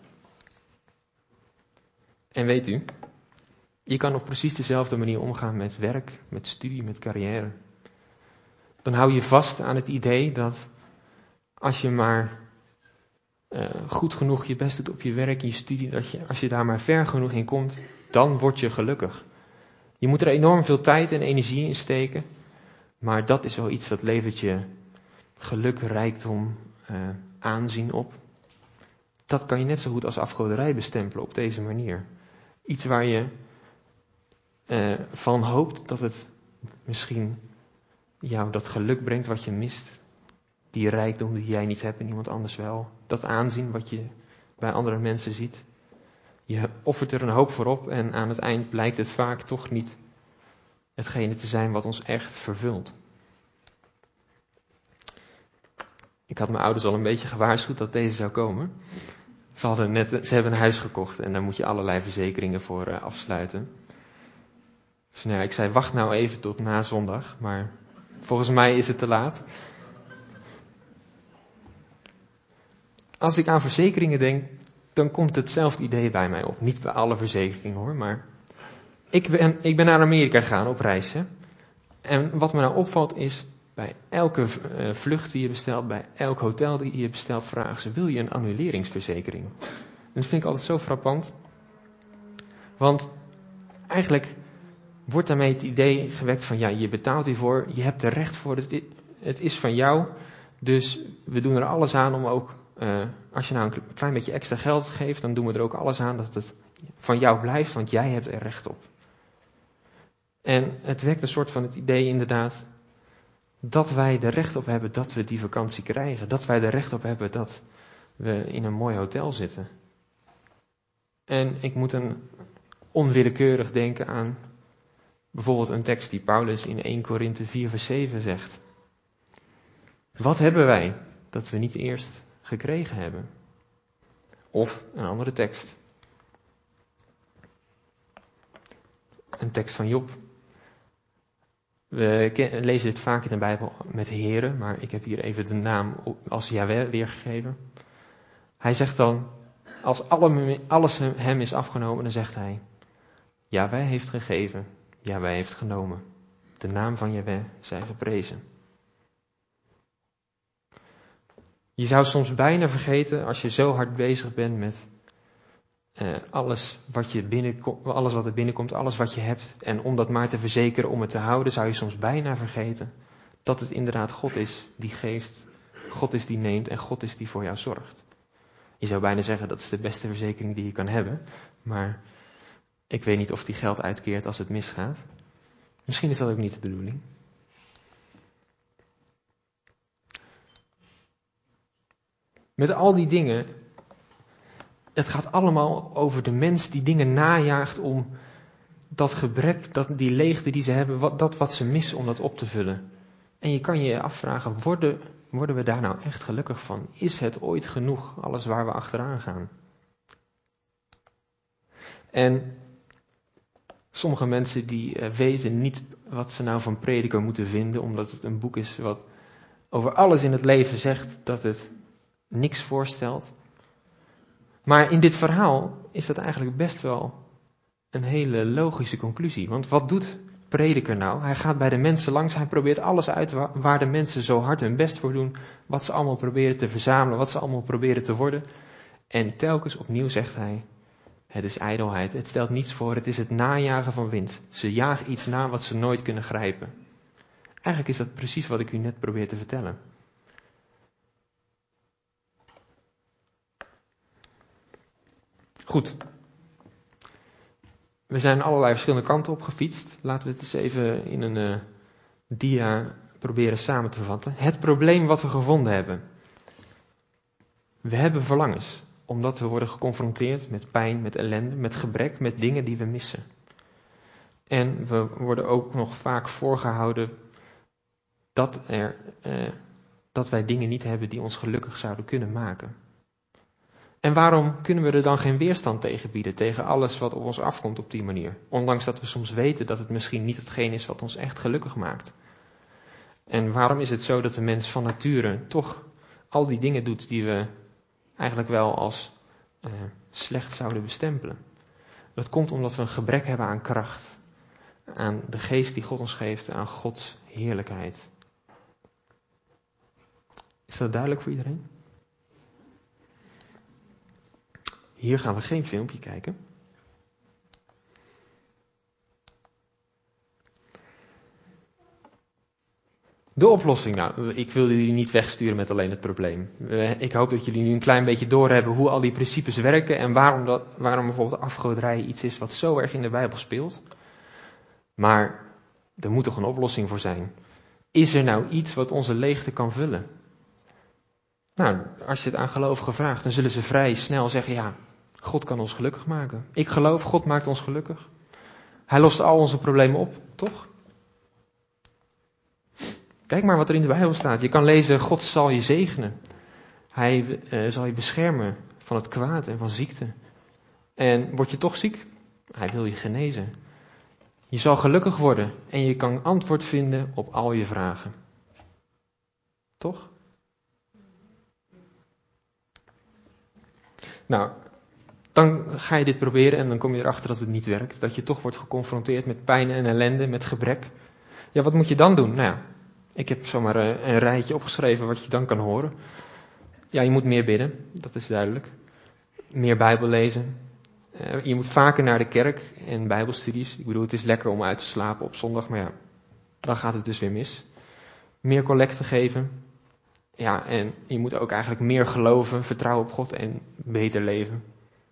En weet u, je kan op precies dezelfde manier omgaan met werk, met studie, met carrière. Dan hou je vast aan het idee dat als je maar uh, goed genoeg je best doet op je werk en je studie, dat je, als je daar maar ver genoeg in komt, dan word je gelukkig. Je moet er enorm veel tijd en energie in steken, maar dat is wel iets dat levert je geluk, rijkdom, uh, aanzien op. Dat kan je net zo goed als afgoderij bestempelen op deze manier. Iets waar je uh, van hoopt dat het misschien jou dat geluk brengt wat je mist. Die rijkdom die jij niet hebt en iemand anders wel. Dat aanzien wat je bij andere mensen ziet. Je offert er een hoop voor op en aan het eind blijkt het vaak toch niet hetgene te zijn wat ons echt vervult. Ik had mijn ouders al een beetje gewaarschuwd dat deze zou komen. Ze, hadden net, ze hebben een huis gekocht en daar moet je allerlei verzekeringen voor uh, afsluiten. Dus nou ja, ik zei wacht nou even tot na zondag, maar volgens mij is het te laat. Als ik aan verzekeringen denk, dan komt hetzelfde idee bij mij op. Niet bij alle verzekeringen hoor, maar ik ben, ik ben naar Amerika gegaan op reis. Hè? En wat me nou opvalt is, bij elke uh, vlucht die je bestelt, bij elk hotel die je bestelt, vragen ze, wil je een annuleringsverzekering? En dat vind ik altijd zo frappant. Want eigenlijk wordt daarmee het idee gewekt van, ja, je betaalt hiervoor, je hebt er recht voor, het, het is van jou. Dus we doen er alles aan om ook, uh, als je nou een klein beetje extra geld geeft, dan doen we er ook alles aan dat het van jou blijft, want jij hebt er recht op. En het wekt een soort van het idee inderdaad, dat wij er recht op hebben dat we die vakantie krijgen. Dat wij er recht op hebben dat we in een mooi hotel zitten. En ik moet dan onwillekeurig denken aan bijvoorbeeld een tekst die Paulus in eerste Korinthe vier vers zeven zegt. Wat hebben wij dat we niet eerst gekregen hebben? Of een andere tekst. Een tekst van Job. We lezen dit vaak in de Bijbel met heren, maar ik heb hier even de naam als Jahweh weergegeven. Hij zegt dan, als alles hem is afgenomen, dan zegt hij, Jahweh heeft gegeven, Jahweh heeft genomen. De naam van Jahweh zij geprezen. Je zou soms bijna vergeten, als je zo hard bezig bent met uh, alles, wat je binnenko- alles wat er binnenkomt, alles wat je hebt. En om dat maar te verzekeren, om het te houden, zou je soms bijna vergeten dat het inderdaad God is die geeft, God is die neemt en God is die voor jou zorgt. Je zou bijna zeggen dat is de beste verzekering die je kan hebben. Maar ik weet niet of die geld uitkeert als het misgaat. Misschien is dat ook niet de bedoeling. Met al die dingen, het gaat allemaal over de mens die dingen najaagt om dat gebrek, dat, die leegte die ze hebben, wat, dat wat ze missen om dat op te vullen. En je kan je afvragen, worden, worden we daar nou echt gelukkig van? Is het ooit genoeg, alles waar we achteraan gaan? En sommige mensen die uh, weten niet wat ze nou van Prediker moeten vinden, omdat het een boek is wat over alles in het leven zegt, dat het niks voorstelt. Maar in dit verhaal is dat eigenlijk best wel een hele logische conclusie. Want wat doet Prediker nou? Hij gaat bij de mensen langs, hij probeert alles uit waar, waar de mensen zo hard hun best voor doen, wat ze allemaal proberen te verzamelen, wat ze allemaal proberen te worden. En telkens opnieuw zegt hij, het is ijdelheid, het stelt niets voor, het is het najagen van wind. Ze jagen iets na wat ze nooit kunnen grijpen. Eigenlijk is dat precies wat ik u net probeer te vertellen. Goed. We zijn allerlei verschillende kanten op gefietst. Laten we het eens even in een uh, dia proberen samen te vatten. Het probleem wat we gevonden hebben. We hebben verlangens, omdat we worden geconfronteerd met pijn, met ellende, met gebrek, met dingen die we missen. En we worden ook nog vaak voorgehouden dat, er, uh, dat wij dingen niet hebben die ons gelukkig zouden kunnen maken. En waarom kunnen we er dan geen weerstand tegen bieden, tegen alles wat op ons afkomt op die manier? Ondanks dat we soms weten dat het misschien niet hetgeen is wat ons echt gelukkig maakt. En waarom is het zo dat de mens van nature toch al die dingen doet die we eigenlijk wel als uh, slecht zouden bestempelen? Dat komt omdat we een gebrek hebben aan kracht, aan de geest die God ons geeft, aan Gods heerlijkheid. Is dat duidelijk voor iedereen? Hier gaan we geen filmpje kijken. De oplossing, nou, ik wil jullie niet wegsturen met alleen het probleem. Ik hoop dat jullie nu een klein beetje doorhebben hoe al die principes werken en waarom, dat, waarom bijvoorbeeld afgoderij iets is wat zo erg in de Bijbel speelt. Maar er moet toch een oplossing voor zijn. Is er nou iets wat onze leegte kan vullen? Nou, als je het aan gelovigen vraagt, dan zullen ze vrij snel zeggen, ja, God kan ons gelukkig maken. Ik geloof, God maakt ons gelukkig. Hij lost al onze problemen op, toch? Kijk maar wat er in de Bijbel staat. Je kan lezen, God zal je zegenen. Hij uh, zal je beschermen van het kwaad en van ziekte. En word je toch ziek? Hij wil je genezen. Je zal gelukkig worden en je kan antwoord vinden op al je vragen. Toch? Nou, dan ga je dit proberen en dan kom je erachter dat het niet werkt. Dat je toch wordt geconfronteerd met pijn en ellende, met gebrek. Ja, wat moet je dan doen? Nou ja, ik heb zomaar een rijtje opgeschreven wat je dan kan horen. Ja, je moet meer bidden, dat is duidelijk. Meer Bijbel lezen. Uh, je moet vaker naar de kerk en Bijbelstudies. Ik bedoel, het is lekker om uit te slapen op zondag, maar ja, dan gaat het dus weer mis. Meer collecte geven. Ja, en je moet ook eigenlijk meer geloven, vertrouwen op God en beter leven.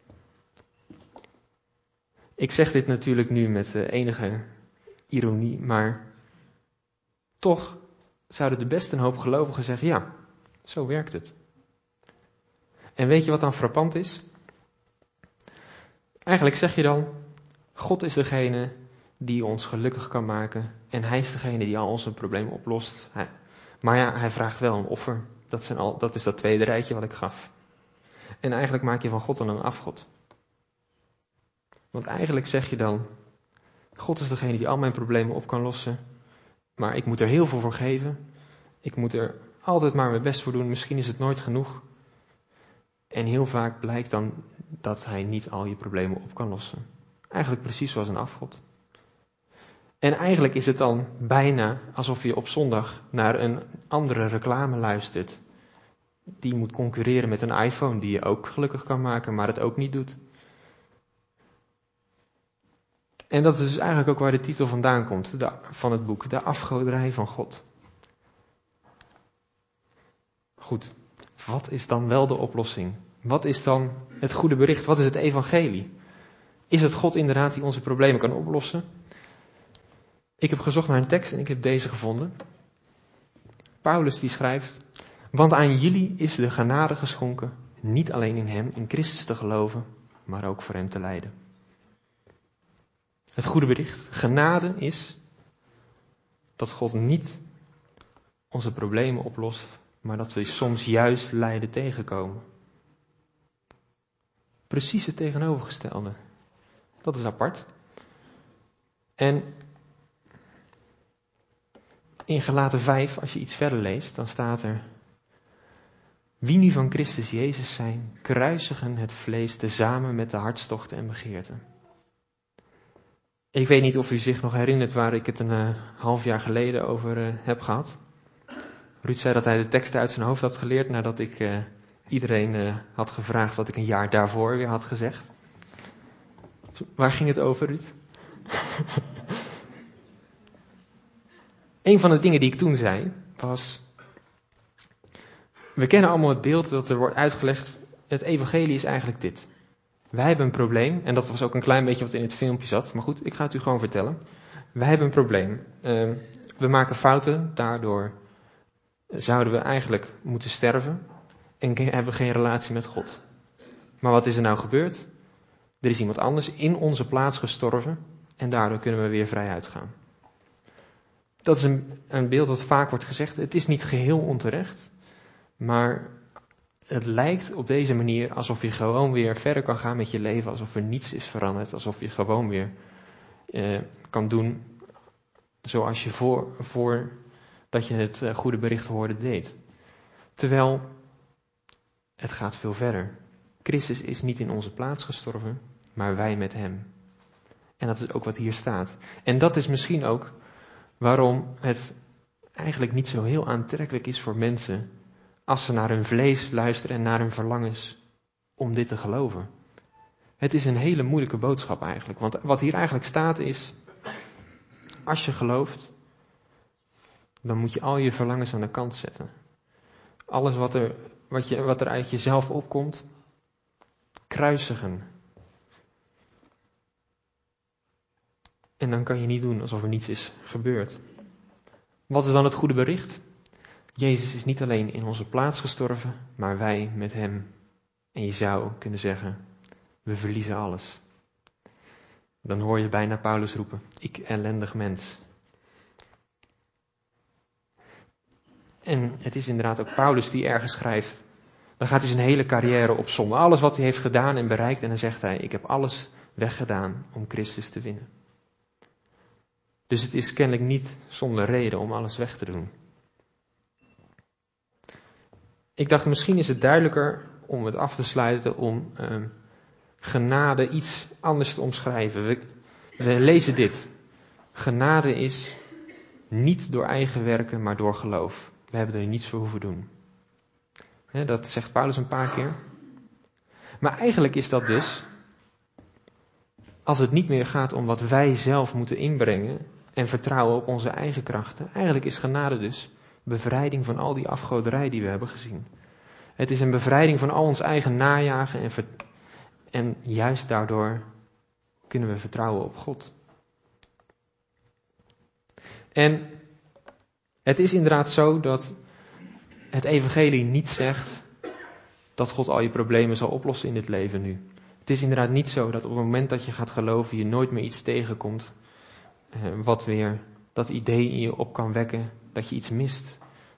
Ik zeg dit natuurlijk nu met uh, enige ironie, maar toch zouden de best een hoop gelovigen zeggen, ja, zo werkt het. En weet je wat dan frappant is? Eigenlijk zeg je dan, God is degene die ons gelukkig kan maken en hij is degene die al onze problemen oplost. Hij, maar ja, hij vraagt wel een offer. Dat, zijn al, dat is dat tweede rijtje wat ik gaf. En eigenlijk maak je van God dan een afgod. Want eigenlijk zeg je dan, God is degene die al mijn problemen op kan lossen, maar ik moet er heel veel voor geven. Ik moet er altijd maar mijn best voor doen, misschien is het nooit genoeg. En heel vaak blijkt dan dat hij niet al je problemen op kan lossen. Eigenlijk precies zoals een afgod. En eigenlijk is het dan bijna alsof je op zondag naar een andere reclame luistert. Die moet concurreren met een iPhone die je ook gelukkig kan maken, maar het ook niet doet. En dat is dus eigenlijk ook waar de titel vandaan komt, de, van het boek, de afgoderij van God. Goed, wat is dan wel de oplossing? Wat is dan het goede bericht? Wat is het evangelie? Is het God inderdaad die onze problemen kan oplossen? Ik heb gezocht naar een tekst en ik heb deze gevonden. Paulus die schrijft: want aan jullie is de genade geschonken, niet alleen in hem, in Christus te geloven, maar ook voor hem te lijden. Het goede bericht, genade, is dat God niet onze problemen oplost, maar dat we soms juist lijden tegenkomen. Precies het tegenovergestelde. Dat is apart. En in Galaten vijf, als je iets verder leest, dan staat er: wie nu van Christus Jezus zijn, kruisigen het vlees tezamen met de hartstochten en begeerten. Ik weet niet of u zich nog herinnert waar ik het een uh, half jaar geleden over uh, heb gehad. Ruud zei dat hij de teksten uit zijn hoofd had geleerd nadat ik uh, iedereen uh, had gevraagd wat ik een jaar daarvoor weer had gezegd. Waar ging het over, Ruud? Een van de dingen die ik toen zei was: we kennen allemaal het beeld dat er wordt uitgelegd, het evangelie is eigenlijk dit. Wij hebben een probleem, en dat was ook een klein beetje wat in het filmpje zat, maar goed, ik ga het u gewoon vertellen. Wij hebben een probleem. Uh, we maken fouten, daardoor zouden we eigenlijk moeten sterven en hebben we geen relatie met God. Maar wat is er nou gebeurd? Er is iemand anders in onze plaats gestorven en daardoor kunnen we weer vrij uitgaan. Dat is een, een beeld dat vaak wordt gezegd. Het is niet geheel onterecht, maar het lijkt op deze manier alsof je gewoon weer verder kan gaan met je leven, alsof er niets is veranderd, alsof je gewoon weer eh, kan doen zoals je voor, voor dat je het uh, goede bericht hoorde deed. Terwijl het gaat veel verder. Christus is niet in onze plaats gestorven, maar wij met hem. En dat is ook wat hier staat. En dat is misschien ook waarom het eigenlijk niet zo heel aantrekkelijk is voor mensen als ze naar hun vlees luisteren en naar hun verlangens om dit te geloven. Het is een hele moeilijke boodschap eigenlijk. Want wat hier eigenlijk staat is, als je gelooft, dan moet je al je verlangens aan de kant zetten. Alles wat er, wat je, wat er uit jezelf opkomt, kruisigen. En dan kan je niet doen alsof er niets is gebeurd. Wat is dan het goede bericht? Jezus is niet alleen in onze plaats gestorven, maar wij met hem. En je zou kunnen zeggen, we verliezen alles. Dan hoor je bijna Paulus roepen, ik ellendig mens. En het is inderdaad ook Paulus die ergens schrijft, dan gaat hij zijn hele carrière opsommen. Alles wat hij heeft gedaan en bereikt en dan zegt hij, ik heb alles weggedaan om Christus te winnen. Dus het is kennelijk niet zonder reden om alles weg te doen. Ik dacht, misschien is het duidelijker om het af te sluiten om uh, genade iets anders te omschrijven. We, we lezen dit. Genade is niet door eigen werken, maar door geloof. We hebben er niets voor hoeven doen. He, dat zegt Paulus een paar keer. Maar eigenlijk is dat dus, als het niet meer gaat om wat wij zelf moeten inbrengen en vertrouwen op onze eigen krachten. Eigenlijk is genade dus bevrijding van al die afgoderij die we hebben gezien. Het is een bevrijding van al ons eigen najagen en, ver- en juist daardoor kunnen we vertrouwen op God. En het is inderdaad zo dat het evangelie niet zegt dat God al je problemen zal oplossen in dit leven nu. Het is inderdaad niet zo dat op het moment dat je gaat geloven je nooit meer iets tegenkomt eh, wat weer dat idee in je op kan wekken dat je iets mist.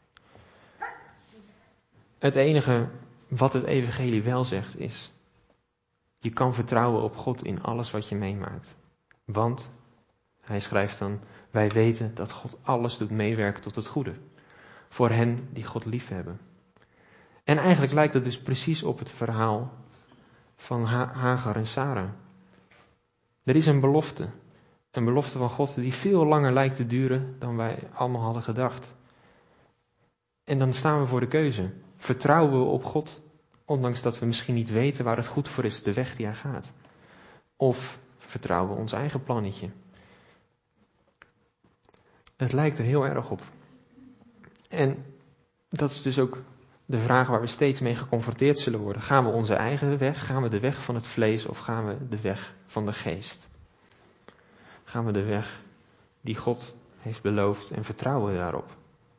Het enige wat het evangelie wel zegt is, je kan vertrouwen op God in alles wat je meemaakt. Want, hij schrijft dan, wij weten dat God alles doet meewerken tot het goede. Voor hen die God liefhebben. En eigenlijk lijkt het dus precies op het verhaal van ha- Hagar en Sarah. Er is een belofte. Een belofte van God die veel langer lijkt te duren dan wij allemaal hadden gedacht. En dan staan we voor de keuze. Vertrouwen we op God, ondanks dat we misschien niet weten waar het goed voor is, de weg die hij gaat? Of vertrouwen we ons eigen plannetje? Het lijkt er heel erg op. En dat is dus ook de vraag waar we steeds mee geconfronteerd zullen worden. Gaan we onze eigen weg? Gaan we de weg van het vlees of gaan we de weg van de geest? Gaan we de weg die God heeft beloofd en vertrouwen we daarop?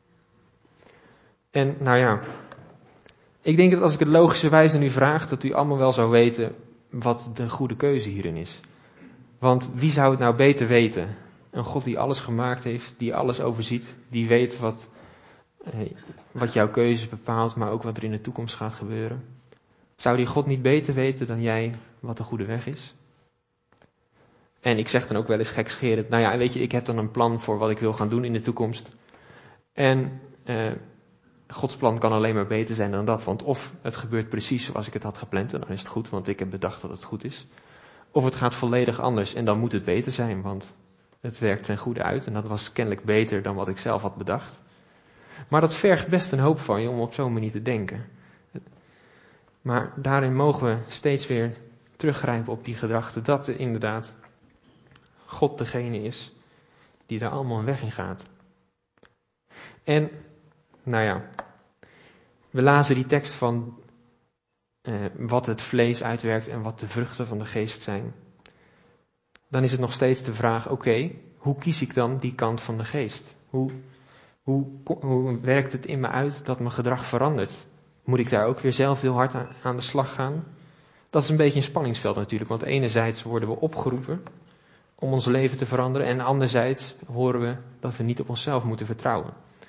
En nou ja, ik denk dat als ik het logischerwijs aan u vraag, dat u allemaal wel zou weten wat de goede keuze hierin is. Want wie zou het nou beter weten? Een God die alles gemaakt heeft, die alles overziet, die weet wat, eh, wat jouw keuze bepaalt, maar ook wat er in de toekomst gaat gebeuren. Zou die God niet beter weten dan jij wat de goede weg is? En ik zeg dan ook wel eens gekscherend, nou ja, weet je, ik heb dan een plan voor wat ik wil gaan doen in de toekomst. En eh, Gods plan kan alleen maar beter zijn dan dat, want of het gebeurt precies zoals ik het had gepland, en dan is het goed, want ik heb bedacht dat het goed is. Of het gaat volledig anders en dan moet het beter zijn, want het werkt ten goede uit en dat was kennelijk beter dan wat ik zelf had bedacht. Maar dat vergt best een hoop van je om op zo'n manier te denken. Maar daarin mogen we steeds weer teruggrijpen op die gedachte dat er inderdaad God degene is die daar allemaal een weg in gaat. En, nou ja, we lazen die tekst van uh, wat het vlees uitwerkt en wat de vruchten van de geest zijn. Dan is het nog steeds de vraag, oké, okay, hoe kies ik dan die kant van de geest? Hoe, hoe, hoe werkt het in me uit dat mijn gedrag verandert? Moet ik daar ook weer zelf heel hard aan, aan de slag gaan? Dat is een beetje een spanningsveld natuurlijk, want enerzijds worden we opgeroepen om ons leven te veranderen en anderzijds horen we dat we niet op onszelf moeten vertrouwen.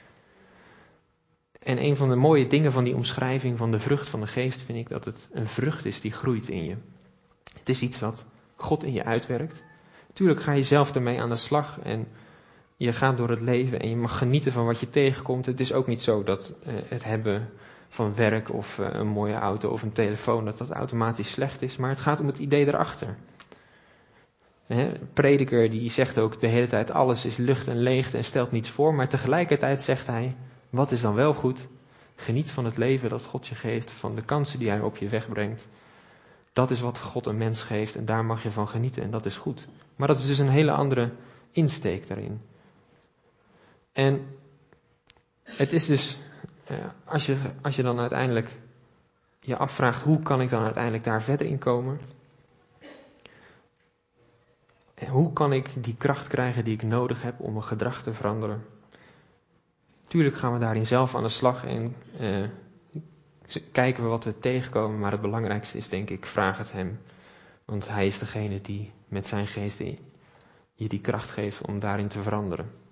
En een van de mooie dingen van die omschrijving van de vrucht van de geest vind ik dat het een vrucht is die groeit in je. Het is iets wat God in je uitwerkt. Tuurlijk ga je zelf ermee aan de slag en je gaat door het leven en je mag genieten van wat je tegenkomt. Het is ook niet zo dat uh, het hebben van werk of uh, een mooie auto of een telefoon, dat dat automatisch slecht is, maar het gaat om het idee erachter. Een prediker die zegt ook de hele tijd alles is lucht en leegte en stelt niets voor, maar tegelijkertijd zegt hij, wat is dan wel goed? Geniet van het leven dat God je geeft, van de kansen die hij op je weg brengt. Dat is wat God een mens geeft en daar mag je van genieten en dat is goed. Maar dat is dus een hele andere insteek daarin. En het is dus, als je, als je dan uiteindelijk je afvraagt, hoe kan ik dan uiteindelijk daar verder in komen? Hoe kan ik die kracht krijgen die ik nodig heb om mijn gedrag te veranderen? Tuurlijk gaan we daarin zelf aan de slag en uh, kijken we wat we tegenkomen, maar het belangrijkste is denk ik, vraag het hem. Want hij is degene die met zijn geest je die kracht geeft om daarin te veranderen.